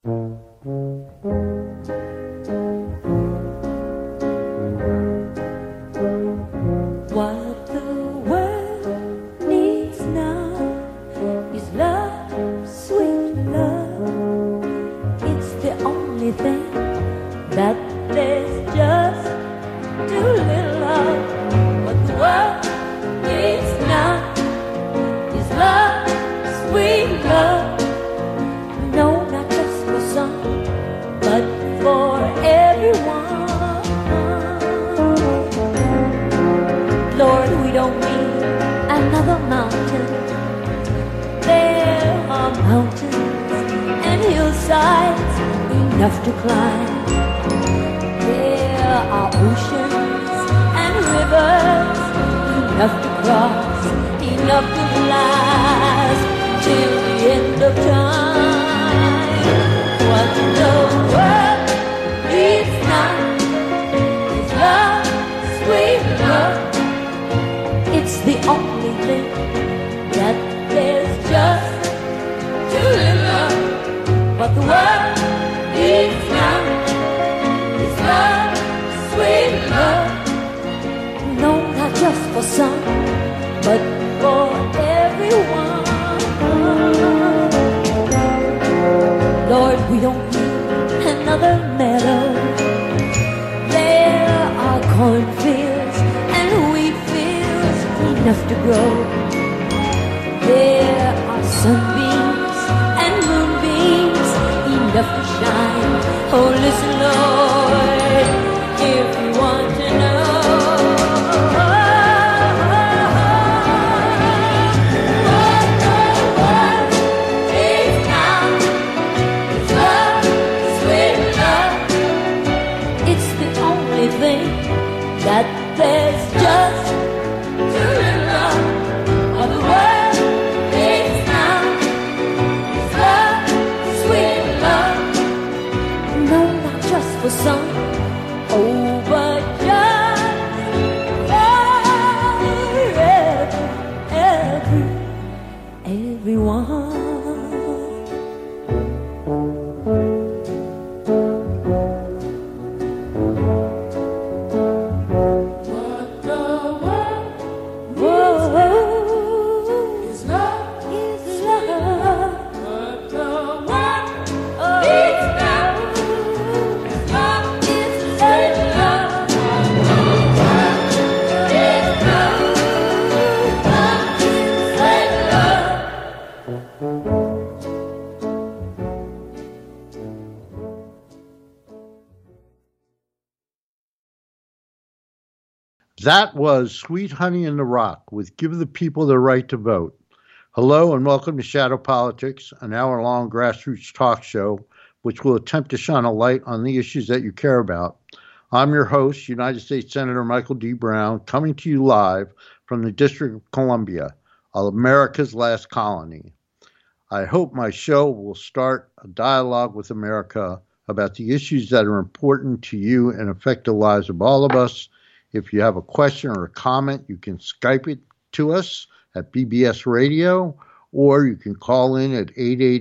What the world needs now is love, sweet love. It's the only thing that there's just too little of. What the world needs now is love, sweet love. No, not just for some, but for everyone. Lord, we don't need another mountain. There are mountains and hillsides enough to climb. There are oceans and rivers enough to cross, enough to last till the end of time. What the world needs now is love, sweet love. It's the only thing that there's just too little of. What the world needs now is love, sweet love. No, not just for some, but for everyone. Lord, we don't need another meadow. There are cornfields and wheat fields enough to grow. There are sunbeams and moonbeams enough to shine. Oh, listen, Lord, if you want to know. What the world needs now is love, sweet love. It's the only thing that there's just too little of. What the world needs now is love, sweet love. No, not just for some, oh, but just for everyone. That was Sweet Honey in the Rock with Give the People the Right to Vote. Hello and welcome to Shadow Politics, an hour-long grassroots talk show which will attempt to shine a light on the issues that you care about. I'm your host, United States Senator Michael D. Brown, coming to you live from the District of Columbia, America's last colony. I hope my show will start a dialogue with America about the issues that are important to you and affect the lives of all of us. If you have a question or a comment, you can Skype it to us at BBS Radio, or you can call in at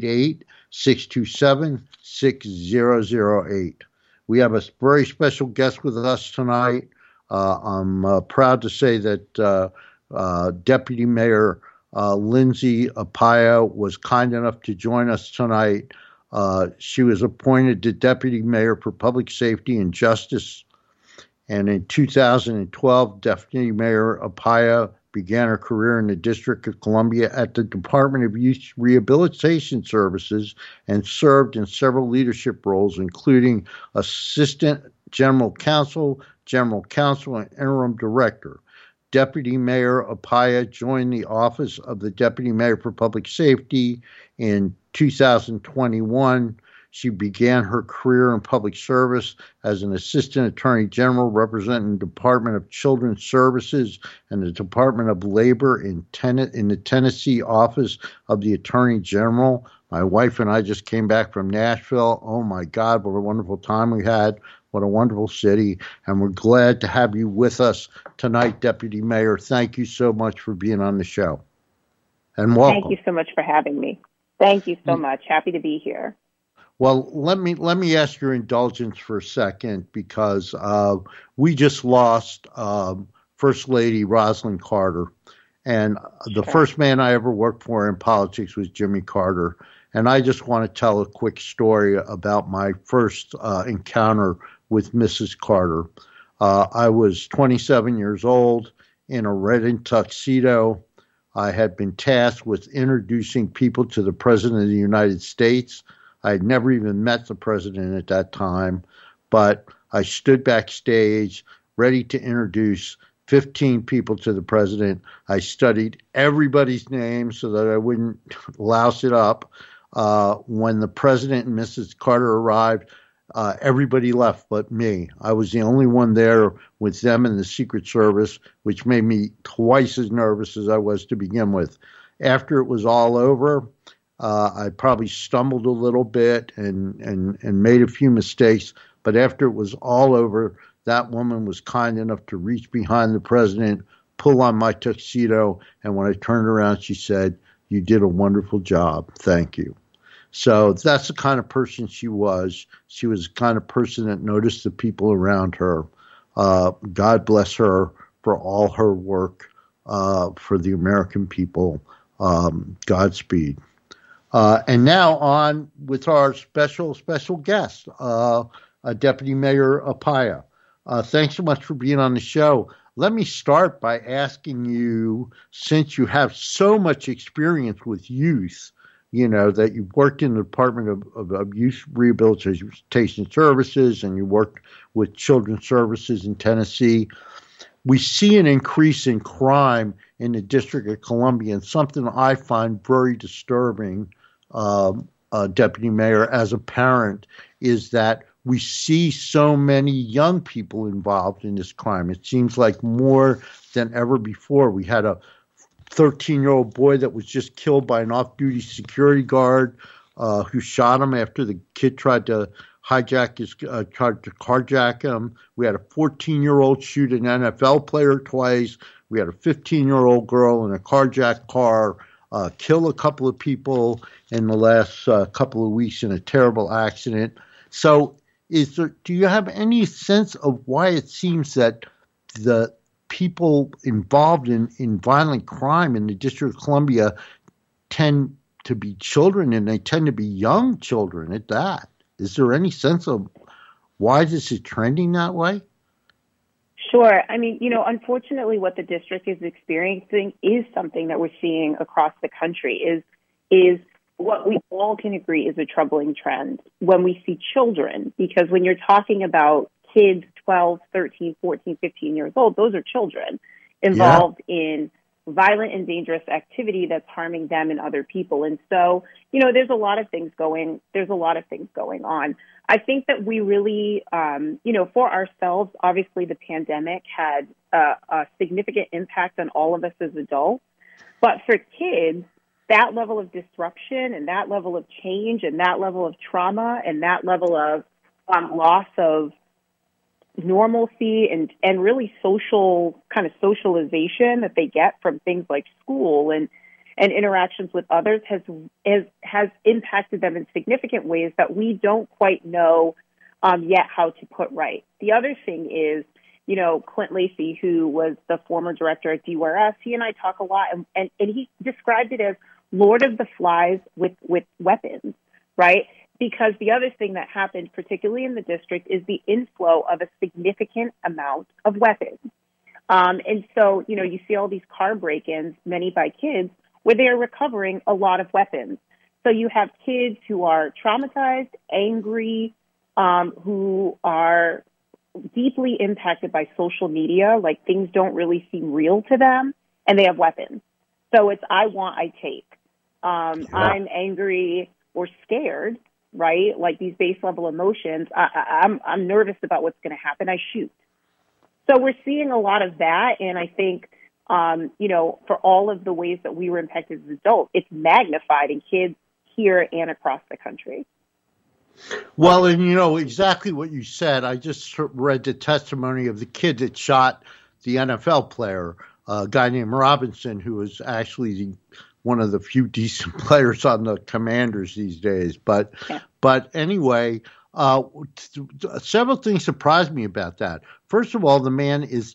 888-627-6008. We have a very special guest with us tonight. I'm proud to say that Deputy Mayor Lindsay Apaya was kind enough to join us tonight. She was appointed to Deputy Mayor for Public Safety and Justice. And in 2012, Deputy Mayor Apaya began her career in the District of Columbia at the Department of Youth Rehabilitation Services and served in several leadership roles, including Assistant General Counsel, and Interim Director. Deputy Mayor Apaya joined the Office of the Deputy Mayor for Public Safety in 2021. She began her career in public service as an Assistant Attorney General representing the Department of Children's Services and the Department of Labor in the Tennessee Office of the Attorney General. My wife and I just came back from Nashville. Oh, my God, what a wonderful time we had. What a wonderful city. And we're glad to have you with us tonight, Deputy Mayor. Thank you so much for being on the show. And welcome. Thank you so much for having me. Thank you so much. Happy to be here. Well, let me ask your indulgence for a second because we just lost First Lady Rosalind Carter, and the Sure. first man I ever worked for in politics was Jimmy Carter. And I just want to tell a quick story about my first encounter with Mrs. Carter. I was 27 years old in a red tuxedo. I had been tasked with introducing people to the President of the United States. I had never even met the president at that time, but I stood backstage ready to introduce 15 people to the president. I studied everybody's name so that I wouldn't louse it up. When the president and Mrs. Carter arrived, everybody left but me. I was the only one there with them in the Secret Service, which made me twice as nervous as I was to begin with. After it was all over, I probably stumbled a little bit and made a few mistakes. But after it was all over, that woman was kind enough to reach behind the president, pull on my tuxedo, and when I turned around, she said, "You did a wonderful job. Thank you." So that's the kind of person she was. She was the kind of person that noticed the people around her. God bless her for all her work for the American people. Godspeed. And now on with our special guest, Deputy Mayor Apaya. Thanks so much for being on the show. Let me start by asking you, since you have so much experience with youth, you know, that you've worked in the Department of Youth Rehabilitation Services and you worked with Children's Services in Tennessee, we see an increase in crime in the District of Columbia, and something I find very disturbing, Deputy Mayor, as a parent, is that we see so many young people involved in this crime. It seems like more than ever before. We had a 13-year-old boy that was just killed by an off-duty security guard who shot him after the kid tried to carjack him. We had a 14-year-old shoot an NFL player twice. We had a 15-year-old girl in a carjacked car kill a couple of people in the last couple of weeks in a terrible accident. So do you have any sense of why it seems that the people involved in violent crime in the District of Columbia tend to be children, and they tend to be young children at that? Is there any sense of why this is trending that way? Sure. I mean, unfortunately, what the district is experiencing is something that we're seeing across the country, is what we all can agree is a troubling trend when we see children, because when you're talking about kids 12, 13, 14, 15 years old, those are children involved in violent and dangerous activity that's harming them and other people. And so, there's a lot of things going on. I think that we really, for ourselves, obviously the pandemic had a significant impact on all of us as adults. But for kids, that level of disruption and that level of change and that level of trauma and that level of loss of normalcy and really socialization that they get from things like school and interactions with others has impacted them in significant ways that we don't quite know yet how to put right. The other thing is, Clint Lacey, who was the former director at DRS, he and I talk a lot, and he described it as Lord of the Flies with weapons, right? Because the other thing that happened, particularly in the district, is the inflow of a significant amount of weapons. And so, you see all these car break-ins, many by kids, where they are recovering a lot of weapons. So you have kids who are traumatized, angry, who are deeply impacted by social media, like things don't really seem real to them, and they have weapons. So it's I want, I take. I'm angry or scared, right? Like these base level emotions. I'm nervous about what's going to happen. I shoot. So we're seeing a lot of that, and I think for all of the ways that we were impacted as adults, it's magnified in kids here and across the country. Well, and exactly what you said. I just read the testimony of the kid that shot the NFL player, a guy named Robinson, who was actually one of the few decent players on the Commanders these days. But anyway, several things surprised me about that. First of all, the man is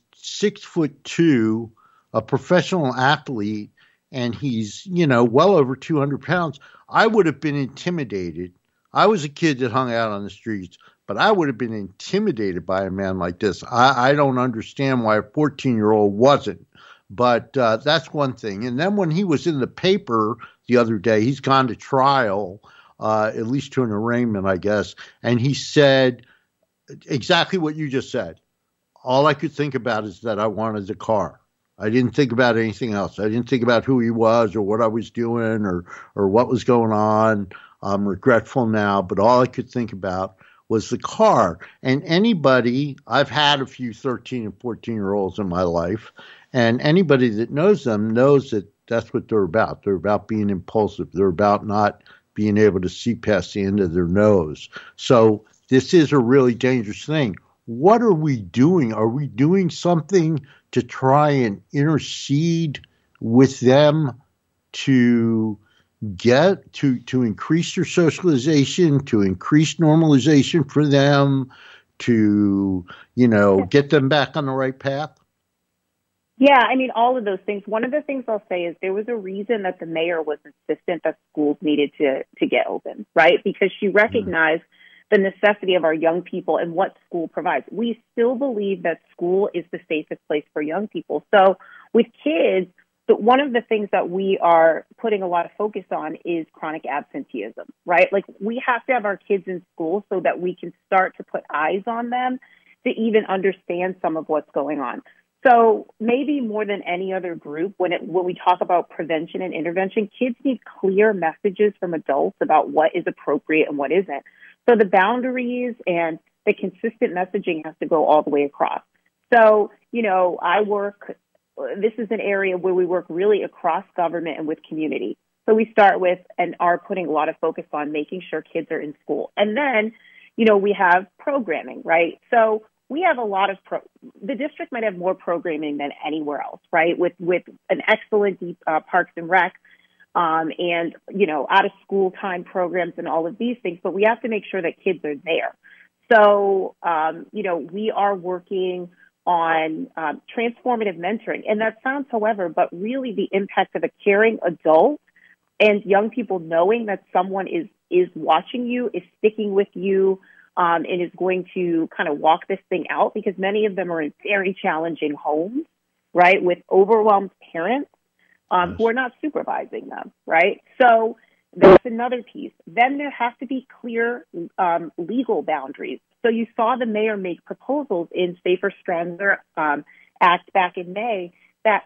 6'2", a professional athlete, and he's, well over 200 pounds. I would have been intimidated. I was a kid that hung out on the streets, but I would have been intimidated by a man like this. I don't understand why a 14-year-old wasn't, but that's one thing. And then when he was in the paper the other day, he's gone to trial, at least to an arraignment, I guess, and he said exactly what you just said. All I could think about is that I wanted the car. I didn't think about anything else. I didn't think about who he was or what I was doing or what was going on. I'm regretful now, but all I could think about was the car. And anybody, I've had a few 13 and 14-year-olds in my life, and anybody that knows them knows that that's what they're about. They're about being impulsive. They're about not being able to see past the end of their nose. So this is a really dangerous thing. What are we doing? Are we doing something to try and intercede with them to get to increase their socialization, to increase normalization for them, to, get them back on the right path? Yeah, I mean, all of those things. One of the things I'll say is there was a reason that the mayor was insistent that schools needed to get open, right? Because she recognized the necessity of our young people and what school provides. We still believe that school is the safest place for young people. So with kids, one of the things that we are putting a lot of focus on is chronic absenteeism, right? Like we have to have our kids in school so that we can start to put eyes on them to even understand some of what's going on. So maybe more than any other group, when we talk about prevention and intervention, kids need clear messages from adults about what is appropriate and what isn't. So the boundaries and the consistent messaging has to go all the way across. So, this is an area where we work really across government and with community. So we start with and are putting a lot of focus on making sure kids are in school. And then, we have programming, right? So we have a lot of the district might have more programming than anywhere else, right? With an excellent Parks and Rec, and, out of school time programs and all of these things, but we have to make sure that kids are there. So, we are working on transformative mentoring. And that sounds, however, but really the impact of a caring adult and young people knowing that someone is watching you, is sticking with you, and is going to kind of walk this thing out, because many of them are in very challenging homes, right, with overwhelmed parents who are not supervising them, right? So that's another piece. Then there have to be clear legal boundaries. So you saw the mayor make proposals in Safer, Stronger Act back in May that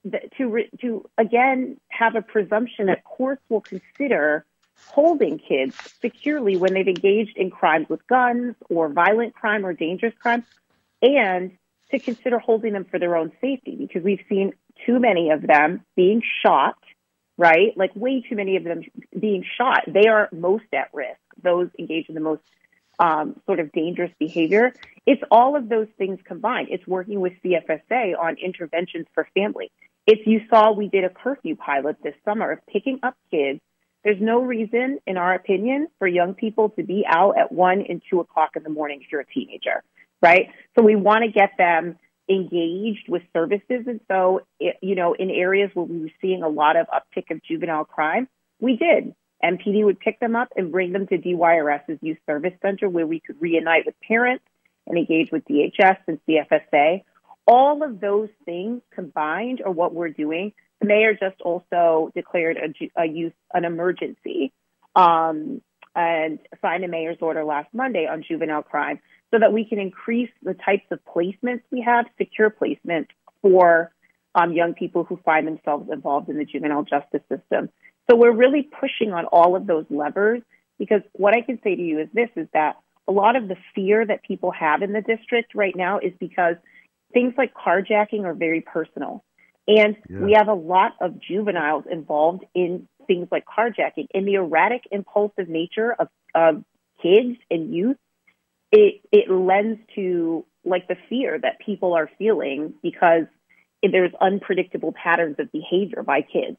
to again have a presumption that courts will consider holding kids securely when they've engaged in crimes with guns or violent crime or dangerous crime, and to consider holding them for their own safety, because we've seen too many of them being shot, right? Like way too many of them being shot. They are most at risk, those engaged in the most sort of dangerous behavior. It's all of those things combined. It's working with CFSA on interventions for family. If you saw, we did a curfew pilot this summer of picking up kids. There's no reason, in our opinion, for young people to be out at 1 and 2 o'clock in the morning if you're a teenager, right? So we want to get them engaged with services. And so, in areas where we were seeing a lot of uptick of juvenile crime, we did. MPD would pick them up and bring them to DYRS's Youth Service Center, where we could reunite with parents and engage with DHS and CFSA. All of those things combined are what we're doing. The mayor just also declared an emergency and signed a mayor's order last Monday on juvenile crime so that we can increase the types of placements we have, secure placement for young people who find themselves involved in the juvenile justice system. So we're really pushing on all of those levers, because what I can say to you is that a lot of the fear that people have in the district right now is because things like carjacking are very personal. And we have a lot of juveniles involved in things like carjacking. And the erratic, impulsive nature of kids and youth, it lends to like the fear that people are feeling because there's unpredictable patterns of behavior by kids.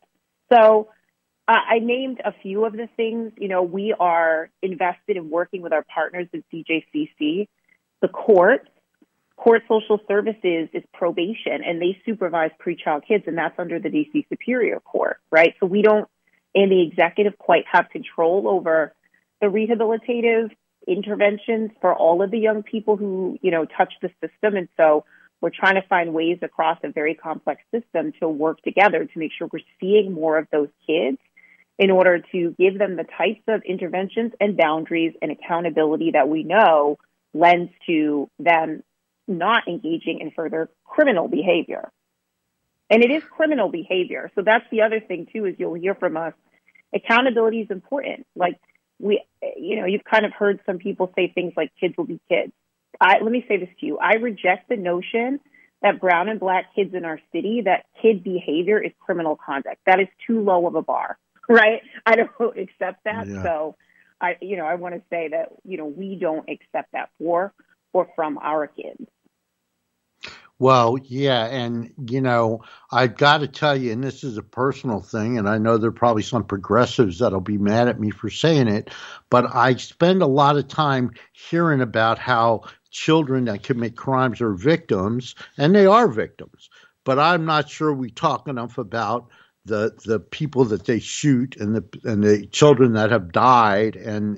So I named a few of the things. You know, we are invested in working with our partners at CJCC. The court social services is probation, and they supervise pretrial kids, and that's under the DC Superior Court, right? So we don't, in the executive, quite have control over the rehabilitative interventions for all of the young people who, you know, touch the system. And so we're trying to find ways across a very complex system to work together to make sure we're seeing more of those kids in order to give them the types of interventions and boundaries and accountability that we know lends to them not engaging in further criminal behavior. And it is criminal behavior. So that's the other thing, too, is you'll hear from us. Accountability is important. Like, you've kind of heard some people say things like kids will be kids. Let me say this to you. I reject the notion that brown and black kids in our city, that kid behavior is criminal conduct. That is too low of a bar, right? I don't accept that. Yeah. So I want to say that, we don't accept that for or from our kids. Well, yeah. And, I've got to tell you, and this is a personal thing, and I know there are probably some progressives that'll be mad at me for saying it, but I spend a lot of time hearing about how children that commit crimes are victims, and they are victims. But I'm not sure we talk enough about the people that they shoot and the children that have died, and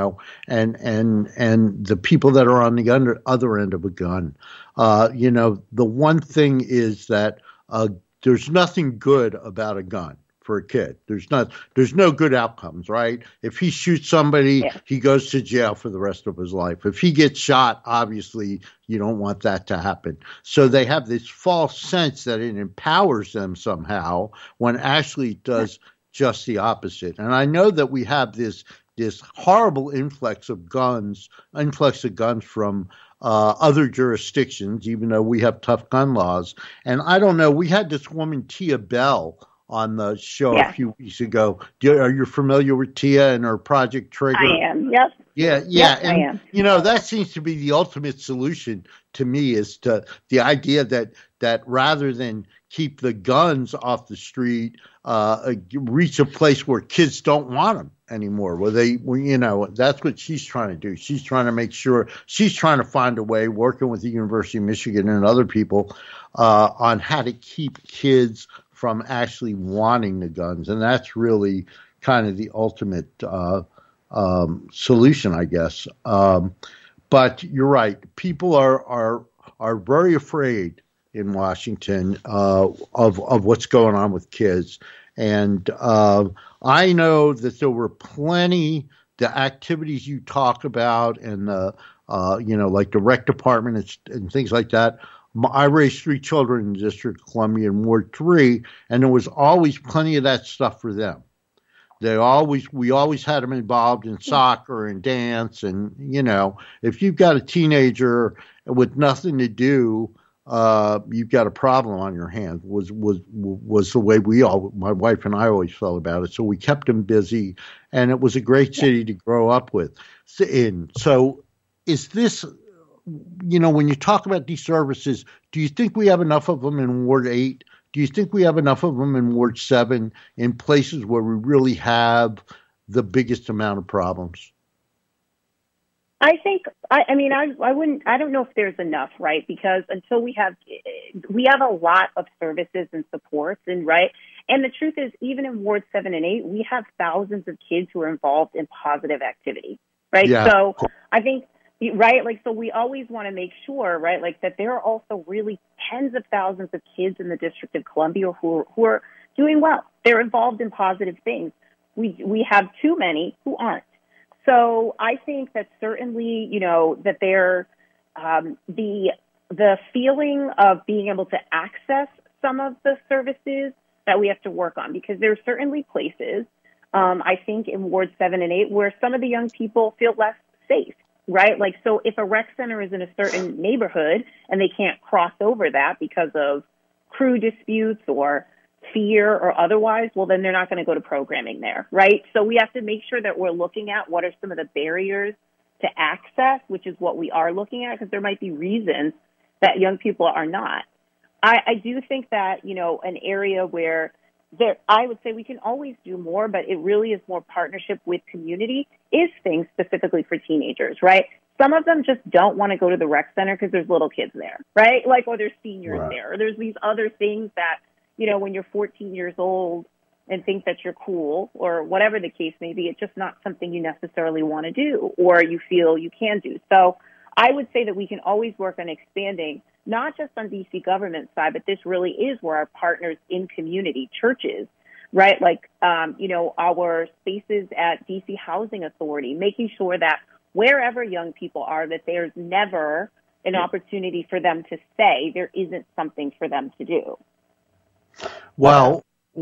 and the people that are on the other end of a gun. The one thing is that there's nothing good about a gun for a kid. There's no good outcomes, right? If he shoots somebody, yeah, he goes to jail for the rest of his life. If he gets shot, obviously you don't want that to happen. So they have this false sense that it empowers them somehow, when actually it does just the opposite. And I know that we have this horrible influx of guns from other jurisdictions, even though we have tough gun laws. And I don't know, we had this woman, Tia Bell, on the show a few weeks ago. Are you familiar with Tia and her Project Trigger? I am, yep. Yeah. Yep, and, I am. That seems to be the ultimate solution to me, is to the idea that rather than keep the guns off the street, reach a place where kids don't want them anymore. That's what she's trying to do. She's trying to make sure, she's trying to find a way, working with the University of Michigan and other people, on how to keep kids from actually wanting the guns. And that's really kind of the ultimate solution, I guess. But you're right. People are very afraid in Washington of what's going on with kids. And I know that there were plenty, the activities you talk about, and like the rec department and things like that. I raised 3 children in the District of Columbia in Ward 3, and there was always plenty of that stuff for them. We always had them involved in soccer and dance, and if you've got a teenager with nothing to do, you've got a problem on your hands. Was the way my wife and I always felt about it. So we kept them busy, and it was a great city to grow up with. So is this? When you talk about these services, do you think we have enough of them in Ward 8? Do you think we have enough of them in Ward 7, in places where we really have the biggest amount of problems? I think, I don't know if there's enough, right? Because until we have a lot of services and supports, and right. And the truth is, even in Ward 7 and 8, we have thousands of kids who are involved in positive activity, right? Yeah. So I think, right, like, so we always want to make sure, right, like, that there are also really tens of thousands of kids in the District of Columbia who are doing well. They're involved in positive things. We have too many who aren't. So I think that certainly, that they're the feeling of being able to access some of the services that we have to work on, because there are certainly places, I think in Ward 7 and 8, where some of the young people feel less safe. Right? Like, so if a rec center is in a certain neighborhood and they can't cross over that because of crew disputes or fear or otherwise, well, then they're not going to go to programming there. Right? So we have to make sure that we're looking at what are some of the barriers to access, which is what we are looking at, because there might be reasons that young people are not. I do think that, an area where I would say we can always do more, but it really is more partnership with community is things specifically for teenagers, right? Some of them just don't want to go to the rec center because there's little kids there, right? Like, or there's seniors there, or there's these other things that, when you're 14 years old and think that you're cool or whatever the case may be, it's just not something you necessarily want to do or you feel you can do. So I would say that we can always work on expanding, not just on DC government side, but this really is where our partners in community, churches, right? Like, our spaces at DC Housing Authority, making sure that wherever young people are, that there's never an opportunity for them to say there isn't something for them to do. Well,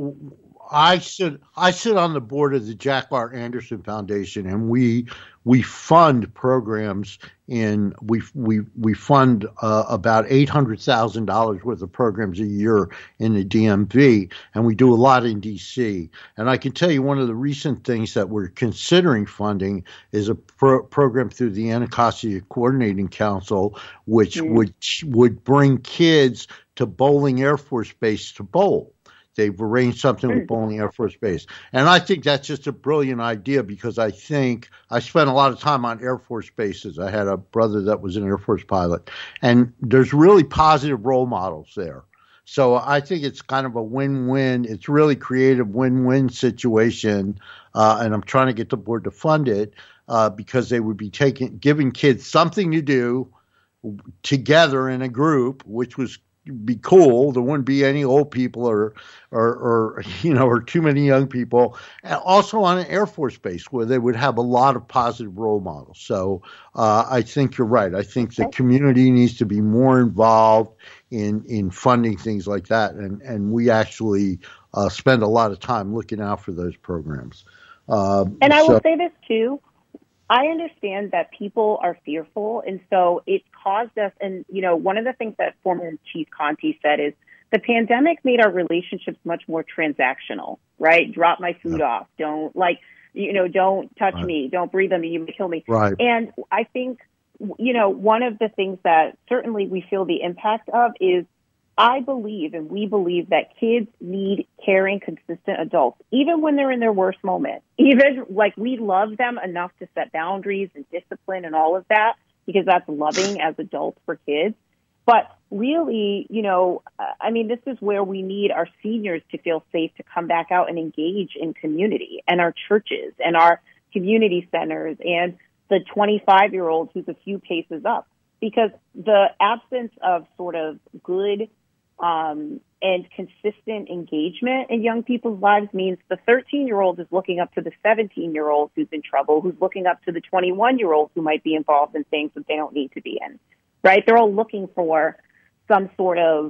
I sit on the board of the Jack R. Anderson Foundation, and we fund programs we fund about $800,000 worth of programs a year in the DMV, and we do a lot in DC. And I can tell you one of the recent things that we're considering funding is a program through the Anacostia Coordinating Council, which would bring kids to Bolling Air Force Base to bowl. They've arranged something with Bolling Air Force Base. And I think that's just a brilliant idea because I think I spent a lot of time on Air Force bases. I had a brother that was an Air Force pilot. And there's really positive role models there. So I think it's kind of a win-win. It's really creative win-win situation. And I'm trying to get the board to fund it because they would be giving kids something to do together in a group, which was be cool. There wouldn't be any old people or too many young people. And also on an Air Force base where they would have a lot of positive role models. So I think you're right. I think the community needs to be more involved in funding things like that. And we actually spend a lot of time looking out for those programs. And I will say this too. I understand that people are fearful, and so it caused us, and, one of the things that former Chief Conte said is the pandemic made our relationships much more transactional, right? Drop my food off. Don't don't touch me. Don't breathe on me. You may kill me. Right. And I think, one of the things that certainly we feel the impact of is I believe and we believe that kids need caring, consistent adults, even when they're in their worst moment. Even like we love them enough to set boundaries and discipline and all of that because that's loving as adults for kids. But really, this is where we need our seniors to feel safe to come back out and engage in community and our churches and our community centers and the 25-year-old who's a few paces up. Because the absence of sort of good and consistent engagement in young people's lives means the 13-year-old is looking up to the 17-year-old who's in trouble, who's looking up to the 21-year-old who might be involved in things that they don't need to be in, right? They're all looking for some sort of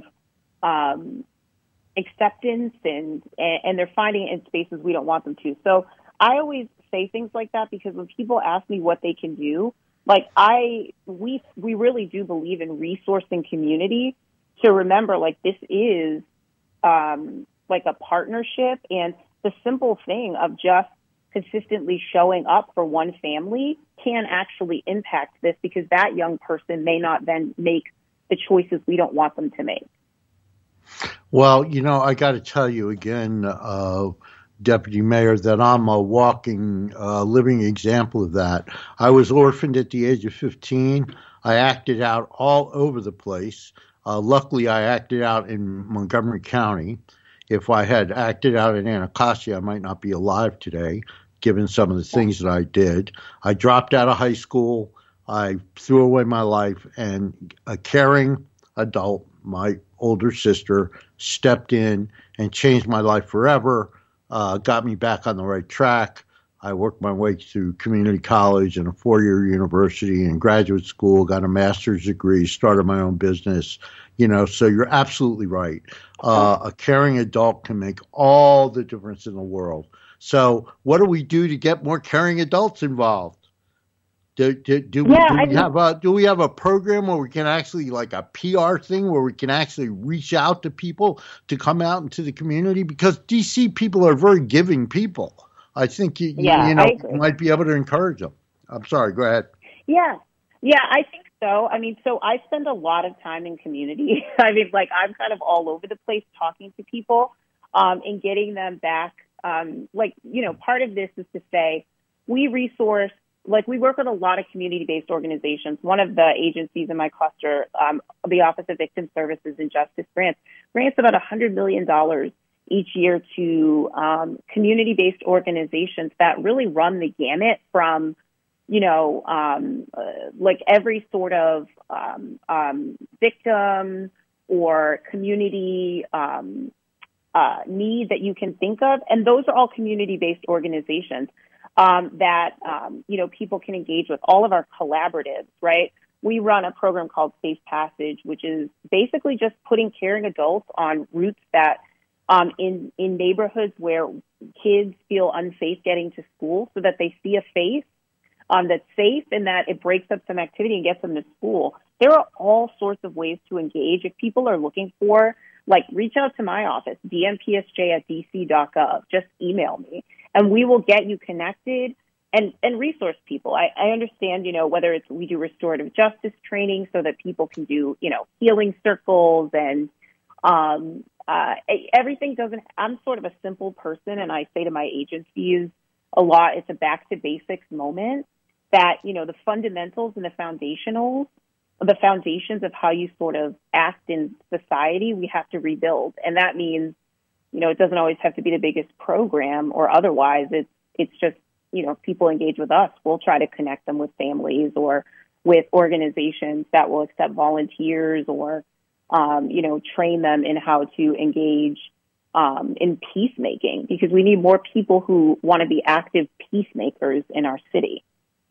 acceptance and they're finding it in spaces we don't want them to. So I always say things like that because when people ask me what they can do, like we really do believe in resourcing community to remember, like, this is like a partnership, and the simple thing of just consistently showing up for one family can actually impact this because that young person may not then make the choices we don't want them to make. Well, I got to tell you again, Deputy Mayor, that I'm a walking, living example of that. I was orphaned at the age of 15. I acted out all over the place. Luckily, I acted out in Montgomery County. If I had acted out in Anacostia, I might not be alive today, given some of the things that I did. I dropped out of high school. I threw away my life, and a caring adult, my older sister, stepped in and changed my life forever, got me back on the right track. I worked my way through community college and a 4-year university and graduate school, got a master's degree, started my own business, so you're absolutely right. A caring adult can make all the difference in the world. So what do we do to get more caring adults involved? Do we have a program where we can actually, like a PR thing, where we can actually reach out to people to come out into the community? Because DC people are very giving people. I think you might be able to encourage them. I'm sorry. Go ahead. Yeah, I think so. So I spend a lot of time in community. I'm kind of all over the place talking to people. in getting them back. Part of this is to say we resource, we work with a lot of community-based organizations. One of the agencies in my cluster, the Office of Victim Services and Justice grants about $100 million each year to community-based organizations that really run the gamut from, every sort of victim or community need that you can think of. And those are all community-based organizations that people can engage with. All of our collaboratives, right? We run a program called Safe Passage, which is basically just putting caring adults on routes that in neighborhoods where kids feel unsafe getting to school, so that they see a face that's safe and that it breaks up some activity and gets them to school. There are all sorts of ways to engage. If people are looking for, reach out to my office, dmpsj@dc.gov. Just email me, and we will get you connected and resource people. I understand, whether it's we do restorative justice training so that people can do, healing circles and everything doesn't. I'm sort of a simple person, and I say to my agencies a lot, it's a back to basics moment that, the fundamentals and the foundations of how you sort of act in society, we have to rebuild. And that means, it doesn't always have to be the biggest program or otherwise. It's just, if people engage with us, we'll try to connect them with families or with organizations that will accept volunteers or, train them in how to engage in peacemaking, because we need more people who want to be active peacemakers in our city.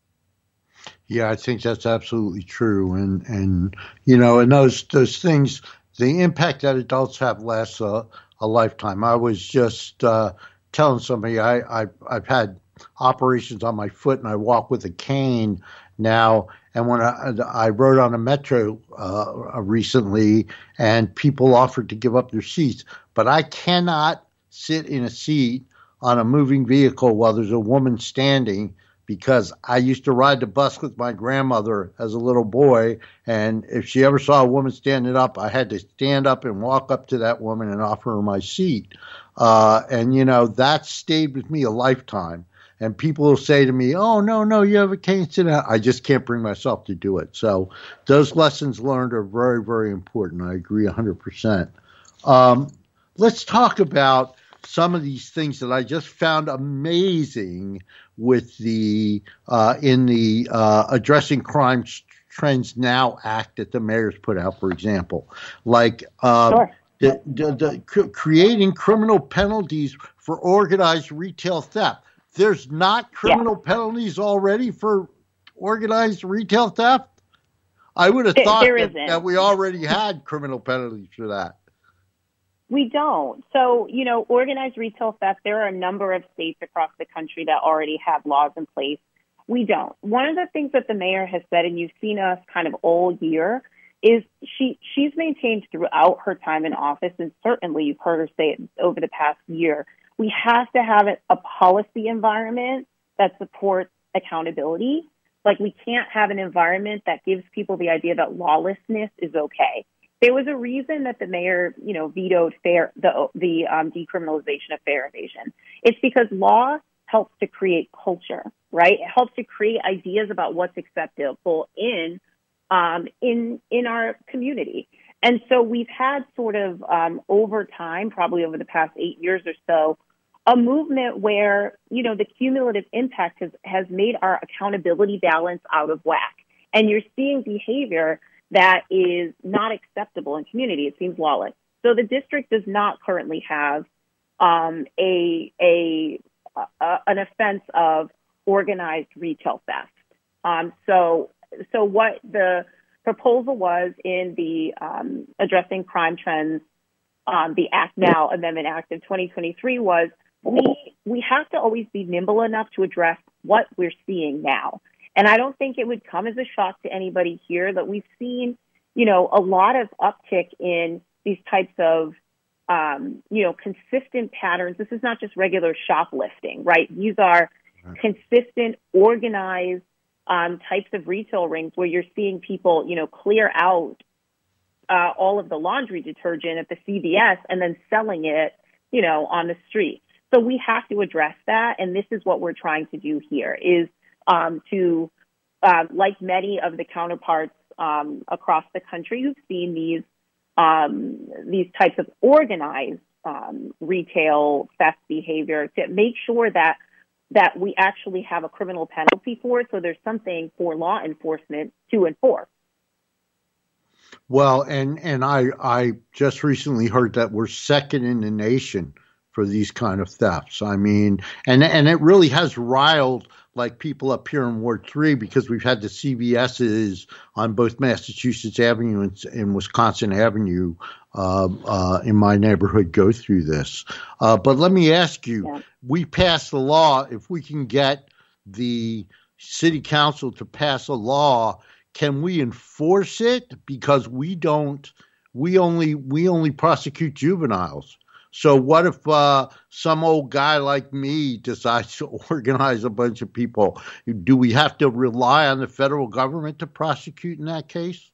Yeah, I think that's absolutely true. And those things, the impact that adults have lasts a lifetime. I was just telling somebody I've had operations on my foot and I walk with a cane now. And when I rode on a metro recently, and people offered to give up their seats, but I cannot sit in a seat on a moving vehicle while there's a woman standing, because I used to ride the bus with my grandmother as a little boy, and if she ever saw a woman standing up, I had to stand up and walk up to that woman and offer her my seat. That stayed with me a lifetime. And people will say to me, "Oh, no, you have a cane, sit down." I just can't bring myself to do it. So those lessons learned are very, very important. I agree 100%. Let's talk about some of these things that I just found amazing with the in the Addressing Crime Trends Now Act that the mayor's put out, for example, Sure. Creating criminal penalties for organized retail theft. There's not criminal penalties already for organized retail theft? I would have thought that we already had criminal penalties for that. We don't. So, organized retail theft, there are a number of states across the country that already have laws in place. We don't. One of the things that the mayor has said, and you've seen us kind of all year, is she's maintained throughout her time in office, and certainly you've heard her say it over the past year, we have to have a policy environment that supports accountability. We can't have an environment that gives people the idea that lawlessness is okay. There was a reason that the mayor, vetoed the decriminalization of fare evasion. It's because law helps to create culture, right? It helps to create ideas about what's acceptable in our community. And so we've had sort of over time, probably over the past 8 years or so, a movement where, the cumulative impact has made our accountability balance out of whack. And you're seeing behavior that is not acceptable in community. It seems lawless. So the district does not currently have an offense of organized retail theft. So what the proposal was in the Addressing Crime Trends, the Act Now Amendment Act of 2023 was we have to always be nimble enough to address what we're seeing now. And I don't think it would come as a shock to anybody here that we've seen, a lot of uptick in these types of, consistent patterns. This is not just regular shoplifting, right? These are consistent, organized types of retail rings where you're seeing people, clear out all of the laundry detergent at the CVS and then selling it on the street. So we have to address that. And this is what we're trying to do here is to, like many of the counterparts across the country who've seen these types of organized retail theft behavior, to make sure that we actually have a criminal penalty for it. So there's something for law enforcement to enforce. Well, and I just recently heard that we're second in the nation for these kind of thefts. I mean, and it really has riled like people up here in Ward 3 because we've had the CVS's on both Massachusetts Avenue and Wisconsin Avenue in my neighborhood go through this. But let me ask you, we passed the law. If we can get the city council to pass a law, can we enforce it? Because we only prosecute juveniles. So what if some old guy like me decides to organize a bunch of people? Do we have to rely on the federal government to prosecute in that case?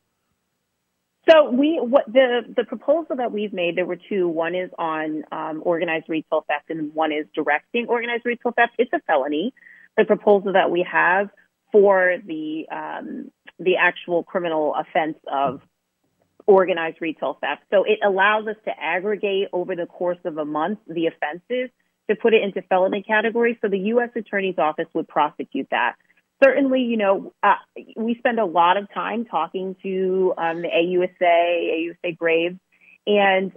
So the proposal that we've made, there were two. One is on organized retail theft, and one is directing organized retail theft. It's a felony. The proposal that we have for the actual criminal offense of organized retail theft. So it allows us to aggregate over the course of a month the offenses to put it into felony categories. So the U.S. Attorney's Office would prosecute that. Certainly, we spend a lot of time talking to the AUSA Graves, and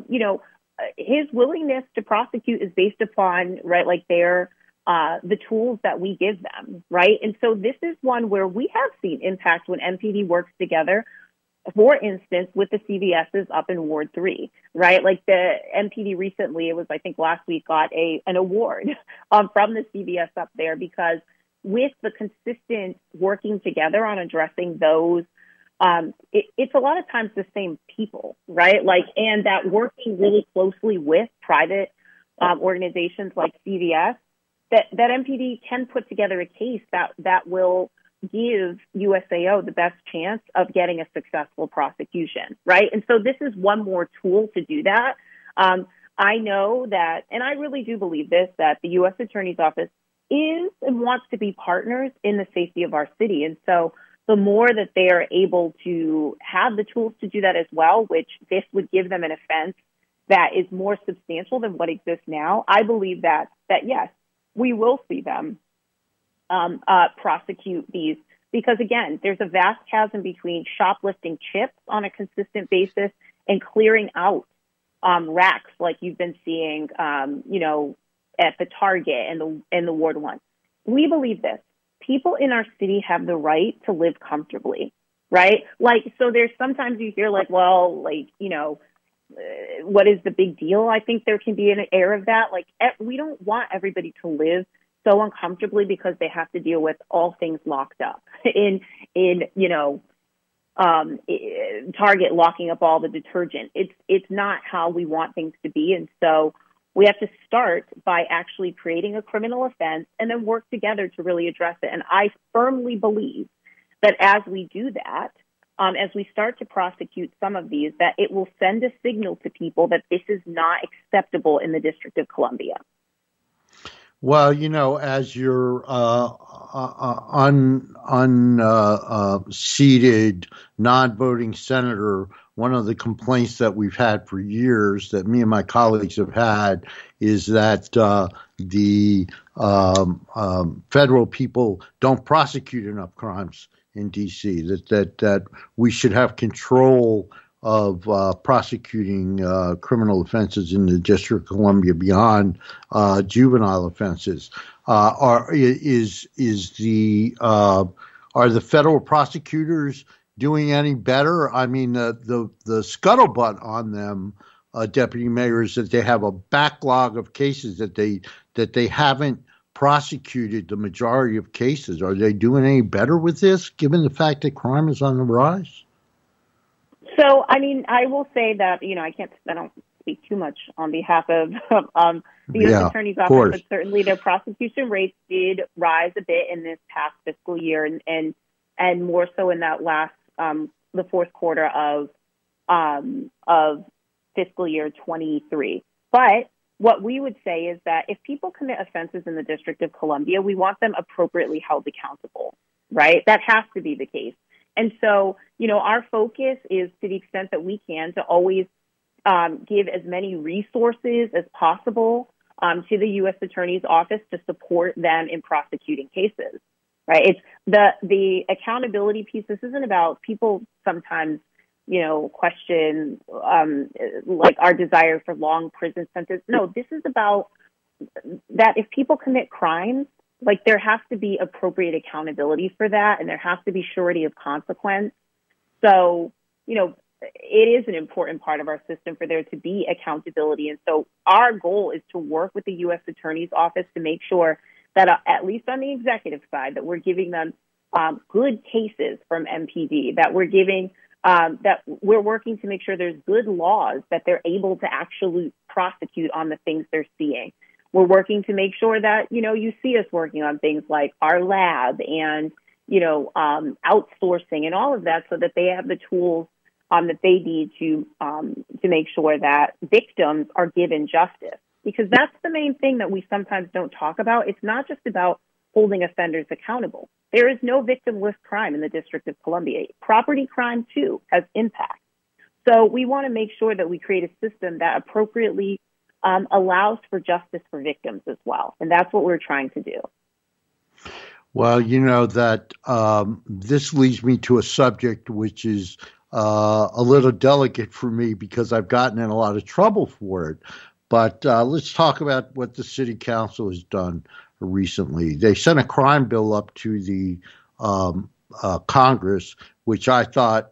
his willingness to prosecute is based upon the tools that we give them, right? And so this is one where we have seen impact when MPD works together. For instance, with the CVS's up in Ward 3, right? Like the MPD recently, it was, I think last week, got an award from the CVS up there because with the consistent working together on addressing those, it's a lot of times the same people, right? And that working really closely with private organizations like CVS, that MPD can put together a case that will give USAO the best chance of getting a successful prosecution, right? And so this is one more tool to do that. I know that, and I really do believe this, that the U.S. Attorney's Office is and wants to be partners in the safety of our city. And so the more that they are able to have the tools to do that as well, which this would give them an offense that is more substantial than what exists now, I believe that yes, we will see them prosecute these, because again, there's a vast chasm between shoplifting chips on a consistent basis and clearing out racks like you've been seeing, at the Target and the Ward 1. We believe this. People in our city have the right to live comfortably, right? So there's sometimes you hear what is the big deal? I think there can be an air of that. We don't want everybody to live so uncomfortably because they have to deal with all things locked up in Target locking up all the detergent. It's not how we want things to be. And so we have to start by actually creating a criminal offense and then work together to really address it. And I firmly believe that as we do that, as we start to prosecute some of these, that it will send a signal to people that this is not acceptable in the District of Columbia. Well, as your unseated, non-voting senator, one of the complaints that we've had for years, that me and my colleagues have had, is that the federal people don't prosecute enough crimes in D.C., that we should have control of prosecuting criminal offenses in the District of Columbia beyond juvenile offenses. Are the federal prosecutors doing any better? I mean, the scuttlebutt on them, Deputy Mayor, is that they have a backlog of cases that they haven't prosecuted the majority of cases. Are they doing any better with this, given the fact that crime is on the rise? So, I mean, I will say that, I don't speak too much on behalf of the U.S. Attorney's Office, but certainly their prosecution rates did rise a bit in this past fiscal year and more so in that last, the fourth quarter of fiscal year 23. But what we would say is that if people commit offenses in the District of Columbia, we want them appropriately held accountable, right? That has to be the case. And so, our focus is, to the extent that we can, to always give as many resources as possible to the U.S. Attorney's Office to support them in prosecuting cases, right? It's the accountability piece. This isn't about people sometimes, question like our desire for long prison sentences. No, this is about that if people commit crimes, like there has to be appropriate accountability for that, and there has to be surety of consequence. So, it is an important part of our system for there to be accountability. And so our goal is to work with the U.S. Attorney's Office to make sure that at least on the executive side, that we're giving them good cases from MPD, that we're giving that we're working to make sure there's good laws that they're able to actually prosecute on the things they're seeing. We're working to make sure that, you see us working on things like our lab and, outsourcing and all of that so that they have the tools that they need to make sure that victims are given justice. Because that's the main thing that we sometimes don't talk about. It's not just about holding offenders accountable. There is no victimless crime in the District of Columbia. Property crime, too, has impact. So we want to make sure that we create a system that appropriately allows for justice for victims as well. And that's what we're trying to do. Well, that this leads me to a subject which is a little delicate for me because I've gotten in a lot of trouble for it. But let's talk about what the city council has done recently. They sent a crime bill up to the Congress, which I thought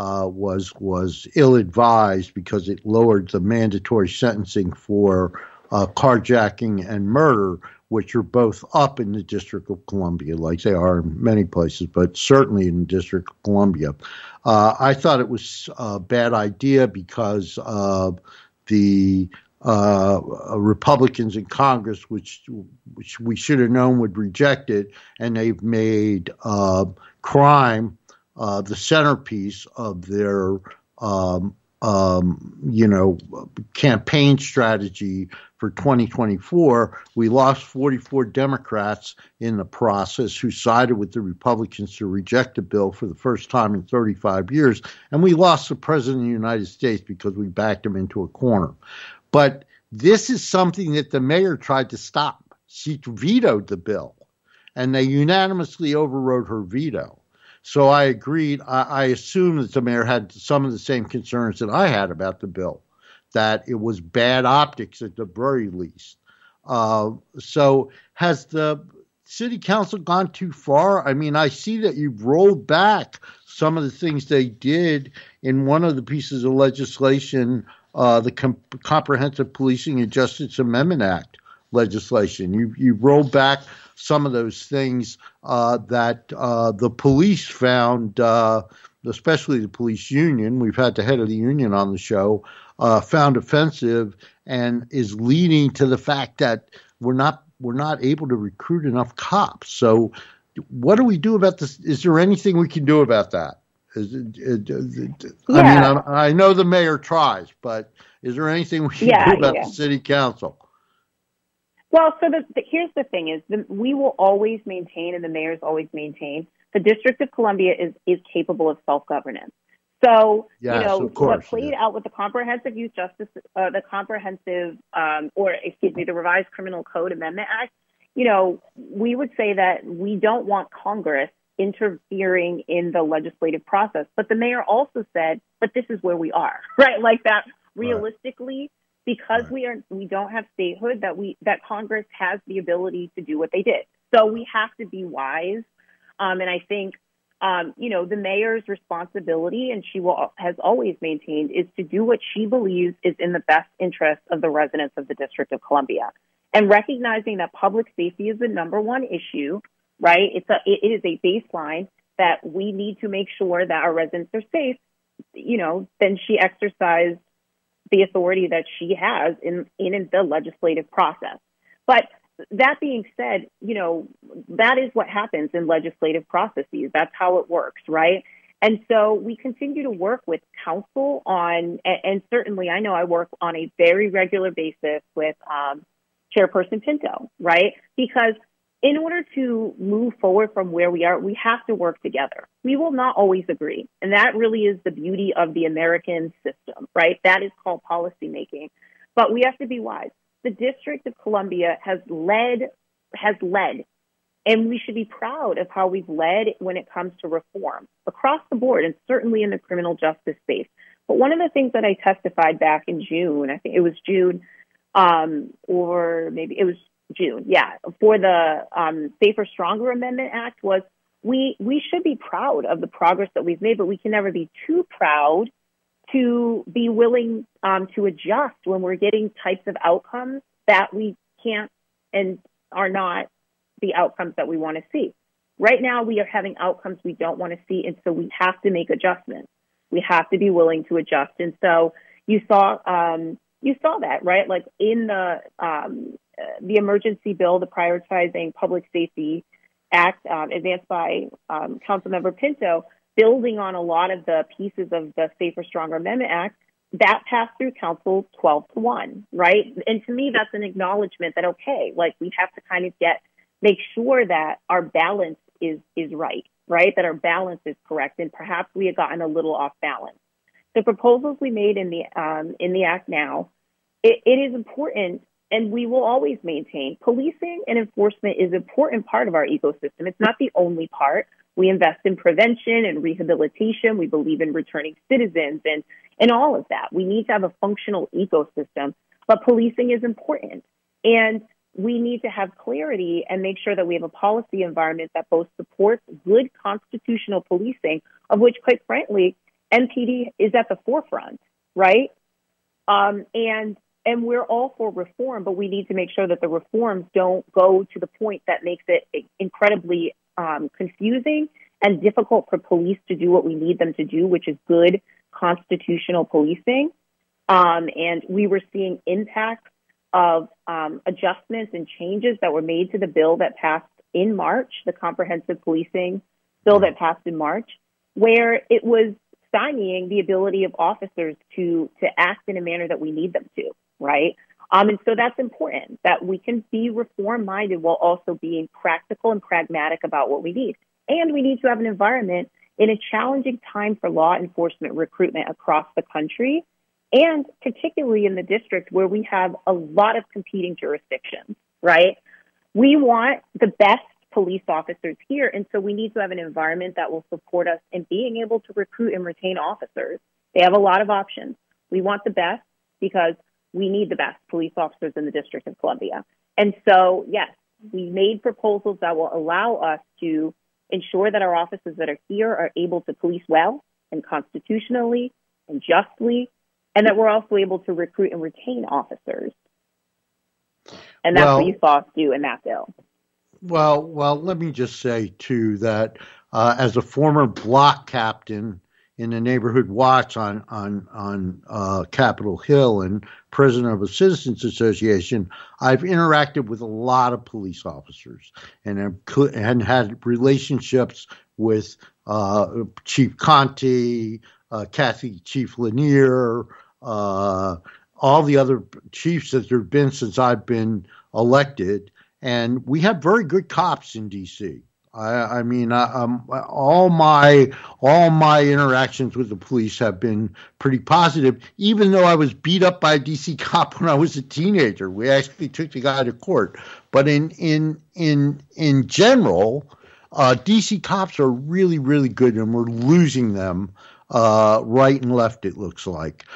was ill-advised because it lowered the mandatory sentencing for carjacking and murder, which are both up in the District of Columbia, like they are in many places, but certainly in the District of Columbia. I thought it was a bad idea because of the Republicans in Congress, which we should have known would reject it, and they've made crime the centerpiece of their campaign strategy for 2024. We lost 44 Democrats in the process who sided with the Republicans to reject the bill for the first time in 35 years. And we lost the president of the United States because we backed him into a corner. But this is something that the mayor tried to stop. She vetoed the bill, and they unanimously overrode her veto. So I agreed. I assume that the mayor had some of the same concerns that I had about the bill, that it was bad optics at the very least. So has the city council gone too far? I mean, I see that you've rolled back some of the things they did in one of the pieces of legislation, the Comprehensive Policing and Justice Amendment Act legislation. You rolled back some of those things that the police found, especially the police union, we've had the head of the union on the show, found offensive, and is leading to the fact that we're not able to recruit enough cops. So what do we do about this? Is there anything we can do about that? I mean, I know the mayor tries, but is there anything we can do about the city council? Well, so here's the thing is we will always maintain, and the mayor's always maintained, the District of Columbia is capable of self-governance. So, what played out with the Comprehensive Youth Justice, the Revised Criminal Code Amendment Act, we would say that we don't want Congress interfering in the legislative process. But the mayor also said, but this is where we are, right? Like that realistically, because we don't have statehood, that Congress has the ability to do what they did. So we have to be wise. And I think, the mayor's responsibility, and she has always maintained, is to do what she believes is in the best interest of the residents of the District of Columbia. And recognizing that public safety is the number one issue, right? It is a baseline that we need to make sure that our residents are safe. Then she exercised the authority that she has in the legislative process. But that being said, that is what happens in legislative processes. That's how it works, right? And so we continue to work with council on, and certainly I know I work on a very regular basis with Chairperson Pinto, right? Because in order to move forward from where we are, we have to work together. We will not always agree. And that really is the beauty of the American system, right? That is called policymaking. But we have to be wise. The District of Columbia has led, and we should be proud of how we've led when it comes to reform across the board, and certainly in the criminal justice space. But one of the things that I testified back in June, I think it was June, or maybe it was June, for the Safer, Stronger Amendment Act was we should be proud of the progress that we've made, but we can never be too proud to be willing to adjust when we're getting types of outcomes that we can't and are not the outcomes that we want to see. Right now, we are having outcomes we don't want to see, and so we have to make adjustments. We have to be willing to adjust. And so you saw that, right? Like in the emergency bill, the Prioritizing Public Safety Act, advanced by Councilmember Pinto, building on a lot of the pieces of the Safer, Stronger Amendment Act, that passed through council 12-1, right? And to me, that's an acknowledgement that, okay, like we have to kind of make sure that our balance is right? That our balance is correct, and perhaps we have gotten a little off balance. The proposals we made in the act now, it is important, and we will always maintain policing and enforcement is an important part of our ecosystem. It's not the only part. We invest in prevention and rehabilitation. We believe in returning citizens and all of that. We need to have a functional ecosystem, but policing is important. And we need to have clarity and make sure that we have a policy environment that both supports good constitutional policing, of which, quite frankly, MPD is at the forefront, right? And we're all for reform, but we need to make sure that the reforms don't go to the point that makes it incredibly confusing and difficult for police to do what we need them to do, which is good constitutional policing. And we were seeing impacts of adjustments and changes that were made to the bill that passed in March, the comprehensive policing bill that passed in March, where it was stymieing the ability of officers to act in a manner that we need them to, right? And so that's important, that we can be reform-minded while also being practical and pragmatic about what we need. And we need to have an environment in a challenging time for law enforcement recruitment across the country, and particularly in the district where we have a lot of competing jurisdictions, right? We want the best police officers here, and so we need to have an environment that will support us in being able to recruit and retain officers. They have a lot of options. We want the best because we need the best police officers in the District of Columbia. And so, yes, we made proposals that will allow us to ensure that our officers that are here are able to police well and constitutionally and justly, and that we're also able to recruit and retain officers. And that's what you saw us do in that bill. Well, let me just say, too, that as a former block captain in the Neighborhood Watch on Capitol Hill and president of a Citizens Association, I've interacted with a lot of police officers and had relationships with Chief Conte, Kathy Chief Lanier, all the other chiefs that there have been since I've been elected. And we have very good cops in D.C. I mean, all my interactions with the police have been pretty positive. Even though I was beat up by a D.C. cop when I was a teenager, we actually took the guy to court. But in general, D.C. cops are really, really good, and we're losing them right and left. It looks like.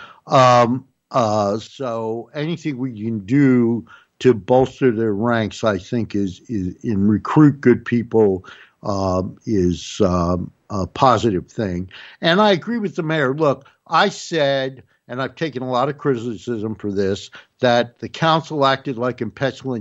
So anything we can do to bolster their ranks, I think, is and recruit good people is a positive thing. And I agree with the mayor. Look, I said, and I've taken a lot of criticism for this, that the council acted like impetuous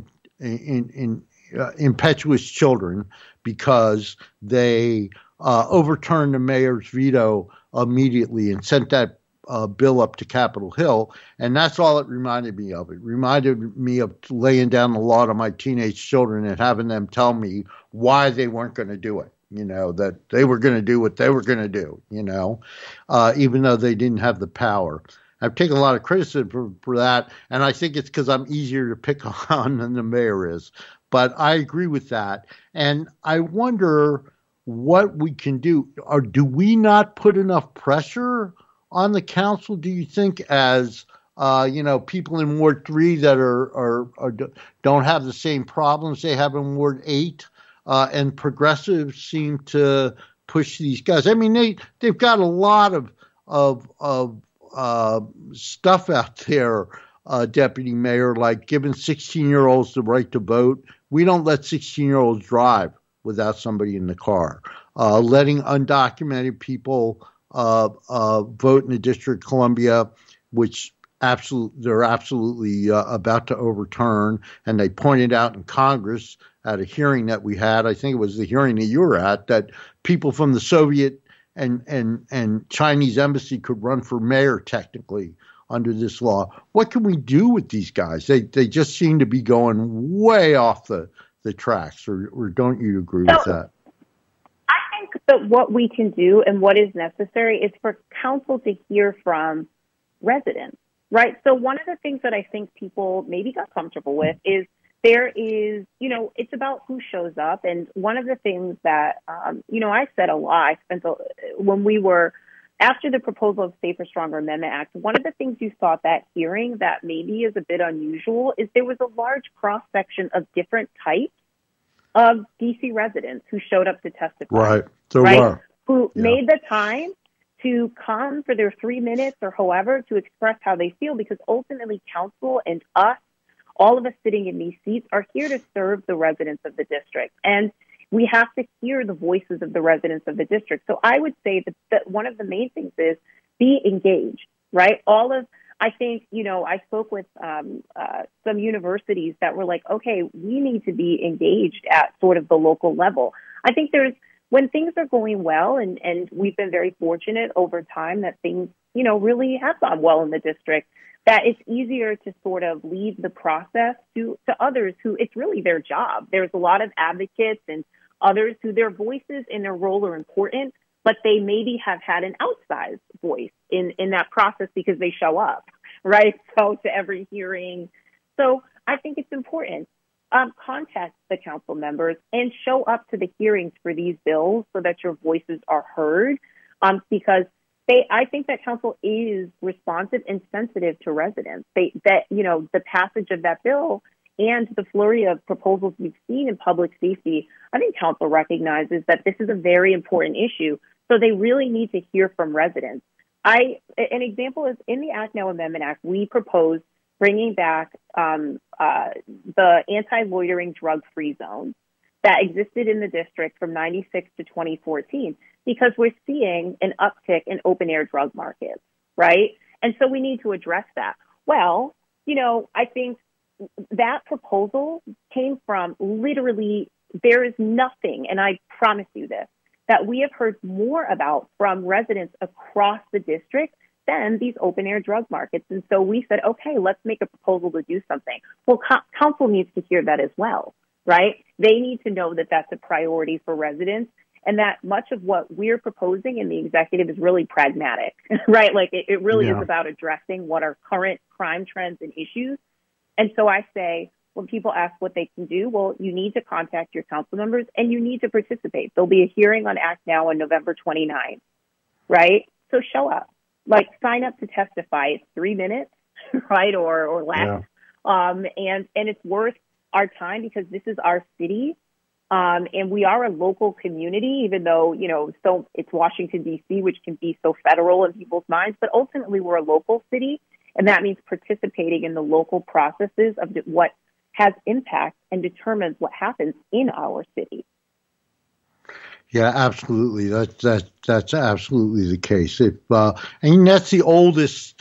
children because they overturned the mayor's veto immediately and sent that bill up to Capitol Hill, and that's all it reminded me of. It reminded me of laying down the law to my teenage children and having them tell me why they weren't going to do it. that they were going to do what they were going to do, even though they didn't have the power. I've taken a lot of criticism for that, and I think it's because I'm easier to pick on than the mayor is. But I agree with that. And I wonder what we can do. Or do we not put enough pressure on the council, do you think, as people in Ward 3 that are don't have the same problems they have in Ward 8, and progressives seem to push these guys? I mean, they've got a lot of stuff out there, Deputy Mayor, like giving 16-year-olds the right to vote. We don't let 16-year-olds drive without somebody in the car. Letting undocumented people vote in the District of Columbia, which they're absolutely about to overturn. And they pointed out in Congress at a hearing that we had, I think it was the hearing that you were at, that people from the Soviet and Chinese embassy could run for mayor technically under this law. What can we do with these guys? They just seem to be going way off the tracks, or don't you agree with that? I think that what we can do and what is necessary is for council to hear from residents, right? So one of the things that I think people maybe got comfortable with is there is, it's about who shows up. And one of the things that, I said a lot, when we were after the proposal of Safer, Stronger Amendment Act, one of the things you saw at that hearing that maybe is a bit unusual is there was a large cross-section of different types of D.C. residents who showed up to testify. Right. There were. Who made the time to come for their 3 minutes or however to express how they feel, because ultimately council and us, all of us sitting in these seats, are here to serve the residents of the district. And we have to hear the voices of the residents of the district. So I would say that one of the main things is be engaged, right? I think, I spoke with some universities that were like, okay, we need to be engaged at sort of the local level. I think when things are going well, and we've been very fortunate over time that things, really have gone well in the district, that it's easier to sort of leave the process to others who it's really their job. There's a lot of advocates and others who their voices in their role are important, but they maybe have had an outsized voice in that process because they show up, right? So to every hearing. So I think it's important. Contact the council members and show up to the hearings for these bills so that your voices are heard, because I think that council is responsive and sensitive to residents. The passage of that bill and the flurry of proposals we've seen in public safety, I think council recognizes that this is a very important issue. So they really need to hear from residents. An example is in the Act Now Amendment Act, we proposed bringing back the anti-loitering drug-free zone that existed in the district from 96 to 2014, because we're seeing an uptick in open-air drug markets, right? And so we need to address that. Well, I think that proposal came from literally, there is nothing, and I promise you this, that we have heard more about from residents across the district than these open-air drug markets. And so we said, okay, let's make a proposal to do something. Well, council needs to hear that as well, right? They need to know that that's a priority for residents, and that much of what we're proposing in the executive is really pragmatic, right? Like it really is about addressing what are current crime trends and issues. And so I say, when people ask what they can do, well, you need to contact your council members and you need to participate. There'll be a hearing on Act Now on November 29th, right? So show up, like sign up to testify. It's 3 minutes, right? Or less. Yeah. And it's worth our time because this is our city. And we are a local community, even though, so it's Washington, D.C., which can be so federal in people's minds. But ultimately, we're a local city. And that means participating in the local processes of what has impact and determines what happens in our city. Yeah, absolutely. That's absolutely the case. And that's the oldest,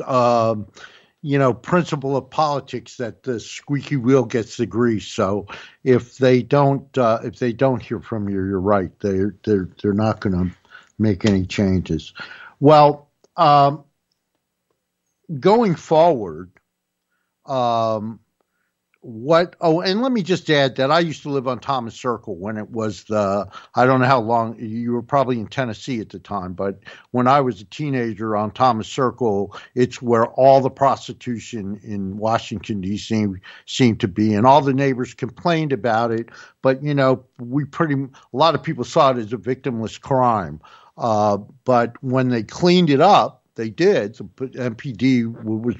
principle of politics, that the squeaky wheel gets the grease. So if they don't hear from you, you're right. They're not going to make any changes. Well, going forward, and let me just add that I used to live on Thomas Circle when it was I don't know how long, you were probably in Tennessee at the time, but when I was a teenager on Thomas Circle, it's where all the prostitution in Washington, D.C. seemed to be, and all the neighbors complained about it. But, a lot of people saw it as a victimless crime. But when they cleaned it up, they did. So MPD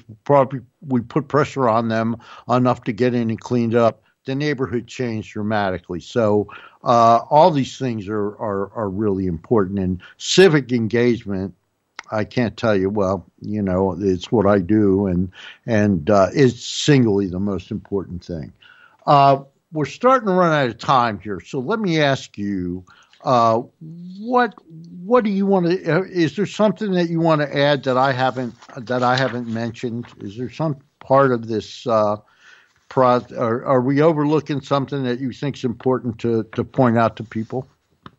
we put pressure on them enough to get in and cleaned up. The neighborhood changed dramatically. So all these things are really important. And civic engagement, I can't tell you. Well, it's what I do, and it's singly the most important thing. We're starting to run out of time here, so let me ask you. What do you want to? Is there something that you want to add that I haven't mentioned? Is there some part of this are we overlooking something that you think is important to point out to people?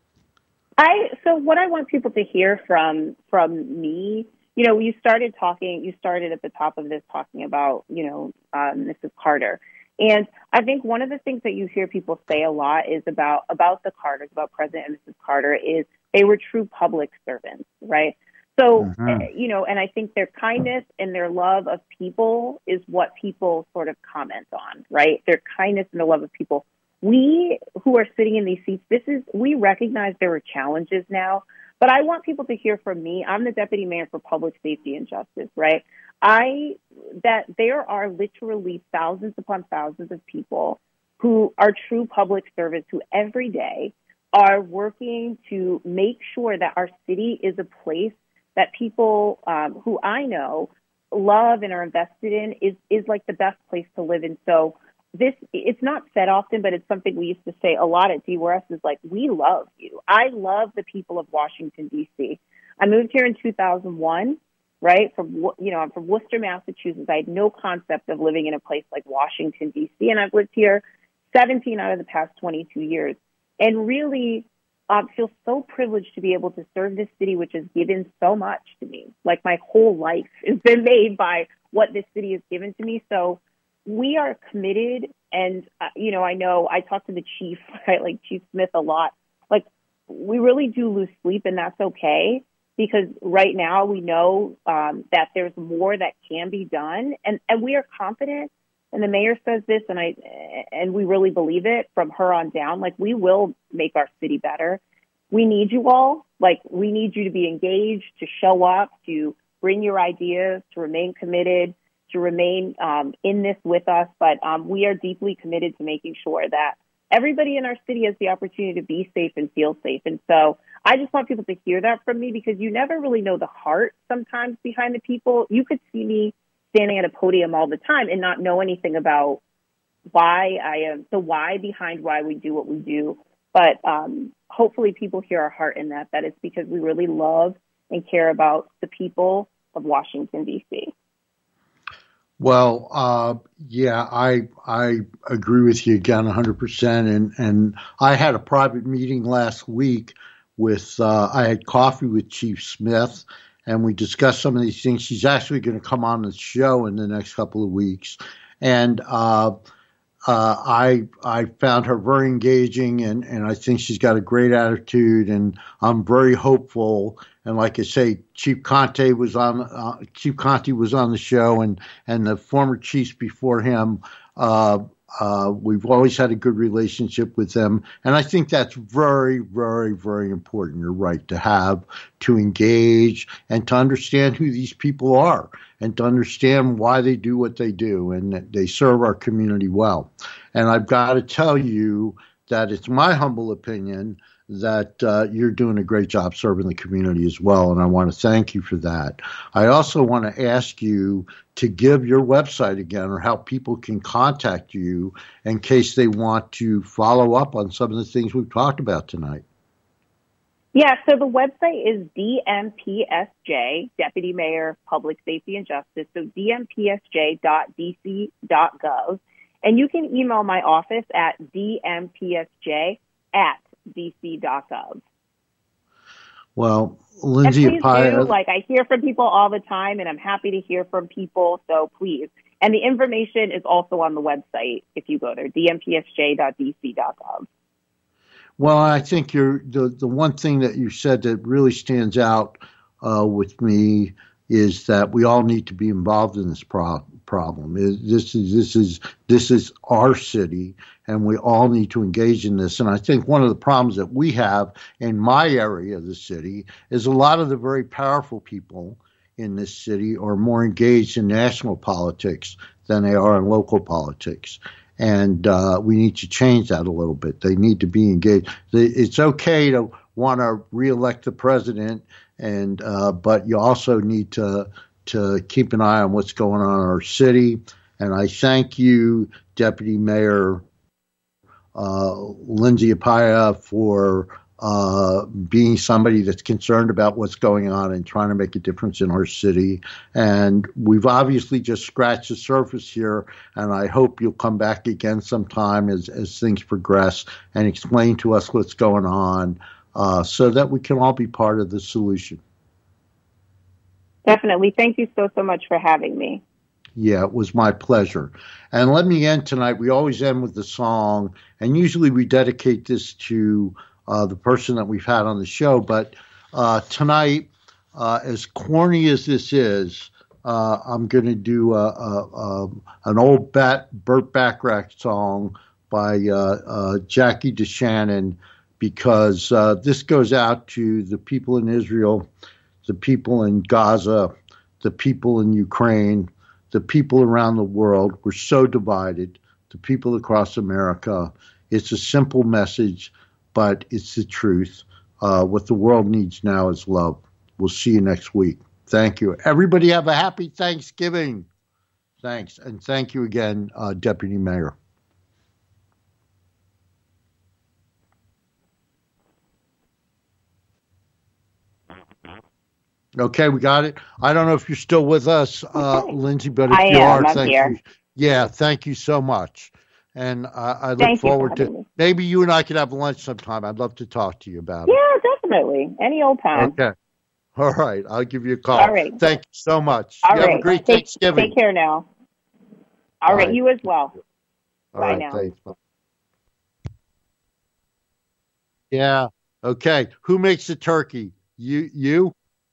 So what I want people to hear from me, you started at the top of this talking about Mrs. Carter. And I think one of the things that you hear people say a lot is about the Carters, about President and Mrs. Carter, is they were true public servants, right? So, and I think their kindness and their love of people is what people sort of comment on, right? Their kindness and the love of people. We who are sitting in these seats, we recognize there are challenges now, but I want people to hear from me. I'm the Deputy Mayor for Public Safety and Justice, right? That there are literally thousands upon thousands of people who are true public servants who every day are working to make sure that our city is a place that people who I know love and are invested in is like the best place to live in. So it's not said often, but it's something we used to say a lot at DWRS is like, we love you. I love the people of Washington, D.C. I moved here in 2001. Right? I'm from Worcester, Massachusetts. I had no concept of living in a place like Washington, D.C., and I've lived here 17 out of the past 22 years, and really feel so privileged to be able to serve this city, which has given so much to me. Like my whole life has been made by what this city has given to me. So we are committed, and I know I talk to the chief, right, like Chief Smith a lot. Like we really do lose sleep, and that's okay. Because right now we know that there's more that can be done, and we are confident. And the mayor says this, and we really believe it from her on down. Like we will make our city better. We need you all. Like we need you to be engaged, to show up, to bring your ideas, to remain committed, to remain in this with us. But we are deeply committed to making sure that everybody in our city has the opportunity to be safe and feel safe. And so I just want people to hear that from me, because you never really know the heart sometimes behind the people. You could see me standing at a podium all the time and not know anything about the why behind why we do what we do. But hopefully people hear our heart in that it's because we really love and care about the people of Washington, D.C. Well, yeah, I agree with you again 100%. And I had a private meeting last week I had coffee with Chief Smith, and we discussed some of these things. She's actually going to come on the show in the next couple of weeks. And I found her very engaging, and I think she's got a great attitude, and I'm very hopeful. And like I say, Chief Conte was on the show, and the former chiefs before him. We've always had a good relationship with them, and I think that's very, very, very important. You're right, to engage and to understand who these people are, and to understand why they do what they do, and that they serve our community well. And I've got to tell you that it's my humble opinion that you're doing a great job serving the community as well, and I want to thank you for that. I also want to ask you to give your website again, or how people can contact you in case they want to follow up on some of the things we've talked about tonight. Yeah, so the website is DMPSJ, Deputy Mayor, Public Safety and Justice, so dmpsj.dc.gov. And you can email my office at dmpsj@dc.gov. Well, Lindsay Appiah, I hear from people all the time, and I'm happy to hear from people. So please And the information is also on the website if you go there, dmpsj.dc.gov. Well, I think the one thing that you said that really stands out with me is that we all need to be involved in this problem. This is our city, and we all need to engage in this. And I think one of the problems that we have in my area of the city is a lot of the very powerful people in this city are more engaged in national politics than they are in local politics. And we need to change that a little bit. They need to be engaged. It's okay to want to reelect the president, and but you also need to keep an eye on what's going on in our city. And I thank you, Deputy Mayor Lindsay Apaya, for being somebody that's concerned about what's going on and trying to make a difference in our city. And we've obviously just scratched the surface here, and I hope you'll come back again sometime as things progress and explain to us what's going on so that we can all be part of the solution. Definitely. Thank you so much for having me. Yeah, it was my pleasure. And let me end tonight. We always end with the song, and usually we dedicate this to the person that we've had on the show. But tonight, as corny as this is, I'm going to do an old Burt Bacharach song by Jackie DeShannon, because this goes out to the people in Israel, the people in Gaza, the people in Ukraine, the people around the world. We're so divided, the people across America. It's a simple message, but it's the truth. What the world needs now is love. We'll see you next week. Thank you. Everybody have a happy Thanksgiving. Thanks. And thank you again, Deputy Mayor. Okay, we got it. I don't know if you're still with us, Lindsay, but if you are, thank you. Yeah, thank you so much. And I look forward to maybe you and I could have lunch sometime. I'd love to talk to you about it. Yeah, definitely. Any old time. Okay. All right. I'll give you a call. All right. Thank you so much. All right. Have a great Thanksgiving. Take care now. All right. You as well. Bye now. Thanks. Bye. Yeah. Okay. Who makes the turkey? You?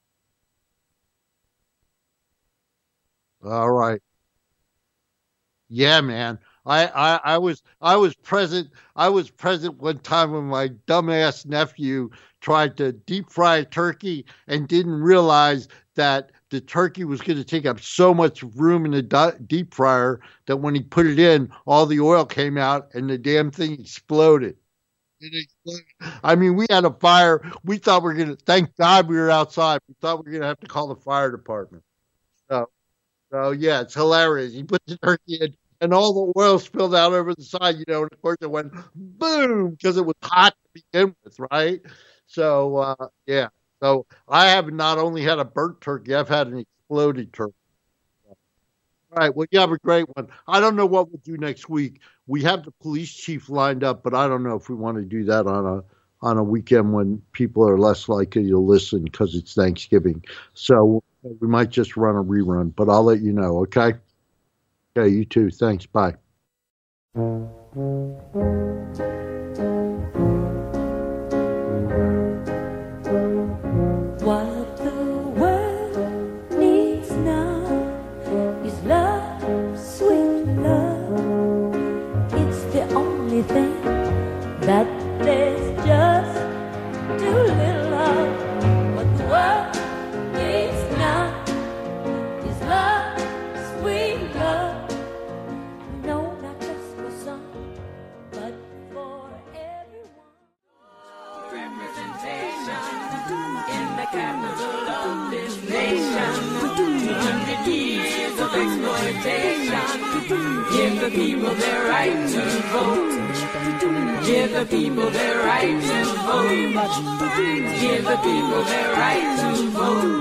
All right. Yeah, man. I was present. I was present one time when my dumbass nephew tried to deep fry a turkey and didn't realize that the turkey was going to take up so much room in the deep fryer that when he put it in, all the oil came out and the damn thing exploded. I mean, we had a fire. We thought we were going to, thank God we were outside. We thought we were going to have to call the fire department. So yeah, it's hilarious. He put the turkey in and all the oil spilled out over the side, and of course it went boom because it was hot to begin with, right? So, yeah. So I have not only had a burnt turkey, I've had an exploded turkey. All right. Well, you have a great one. I don't know what we'll do next week. We have the police chief lined up, but I don't know if we want to do that on a weekend when people are less likely to listen because it's Thanksgiving. So we might just run a rerun, but I'll let you know. Okay. Okay. You too. Thanks. Bye. What the world needs now is love, sweet love. It's the only thing that there's just too little of. What the world needs now is love, sweet love. No, not just for some, but for everyone. In the capital of this nation, 100 years of exploitation. Give the people their right to vote. Give the people their right to vote. Give the people their right to vote.